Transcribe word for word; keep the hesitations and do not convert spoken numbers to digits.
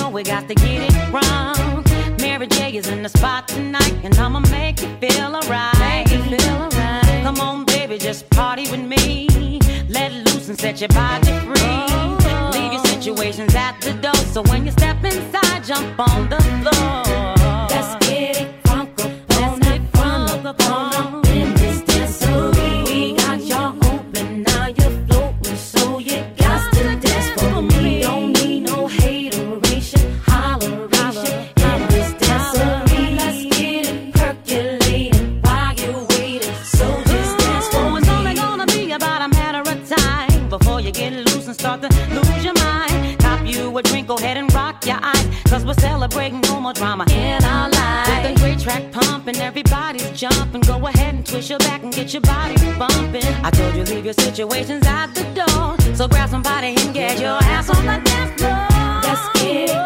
know we got to get it wrong. Mary J is in the spot tonight, and I'ma make you feel alright. Make you feel alright. Come on, baby, just party with me. Let loose and set your body free. Oh. Leave your situations at the door, so when you step inside, jump on the floor. Let's get it crunk up, let's get crunk up on in this dancery. We got y'all open, now you're floating, so you got to dance for me. Don't need no hateration, holleration in this dancery. Let's get it percolating while you're waiting, so just dance for me. It's only gonna be about a matter of time before you get loose and start to lose your mind. Cop you a drink, go ahead and rock your eyes, cause we're celebrating no more drama in our lives. With a great track pumping, everybody's jumping. Go ahead and twist your back and get your body bumping. I told you leave your situations at the door, so grab somebody and get your ass on the dance floor. Let's get it